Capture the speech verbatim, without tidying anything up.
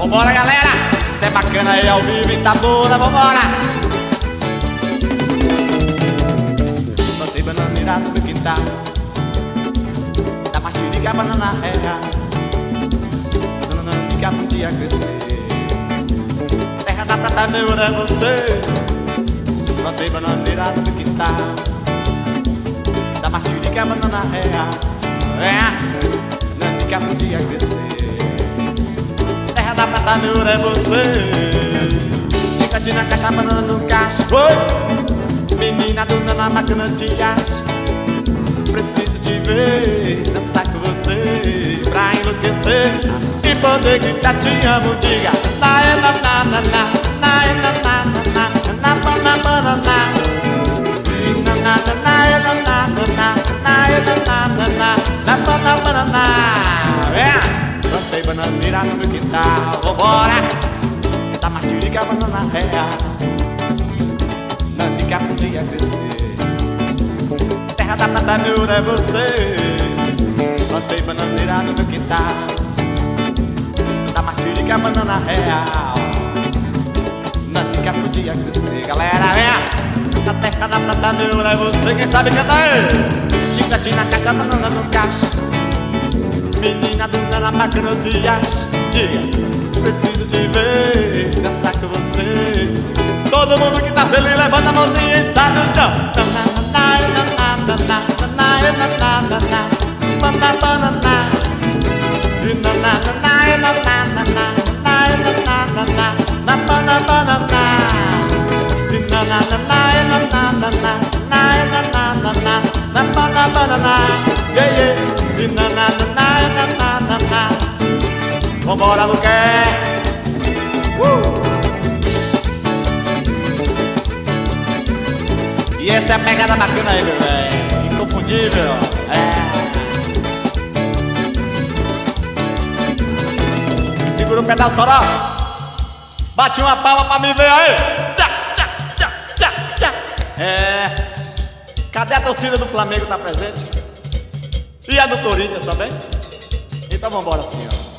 Vambora, galera! Isso é bacana aí ao vivo, Itabuna, vambora! Plantei bananeira no meu quintal, da mastirica a banana rega, banana podia crescer. Terra da prata, meu ouro é você. Plantei bananeira no meu quintal, da mastirica a banana rega, banana podia crescer. Terra da prata, meu ouro é você. Fica na caixa, banana no cacho. Oi! Menina dona na máquina de aço, preciso te ver, dançar com você, pra enlouquecer e poder gritar te amo. Diga na é na na na na, na é na na na na, na na na na na, na na na na é na na na na, na é na na na na, na na na na na. É, plantei bananeira no meu quintal, vambora, da mastirica a banana real, nanica podia crescer. Terra da prata, meu ouro é você. Plantei bananeira no meu quintal, da mastirica a banana real, nanica podia crescer. Galera, é da terra da prata, meu ouro é você. Quem sabe canta aí. Chiclete na caixa, banana no cacho, menina dona na máquina de aço. Diga, preciso te ver, dançar com você. Todo mundo que tá feliz, levanta a mãozinha e sai do chão. Vambora, Luqué! Uh! E essa é a pegada bacana aí, meu velho. Inconfundível. É. Segura o pedal, Soró. Bate uma palma pra me ver aí. Tchá, tchá, tchá, tchá, tchá. É. Cadê a torcida do Flamengo? Tá presente? E a do Corinthians também? Então vambora assim, ó.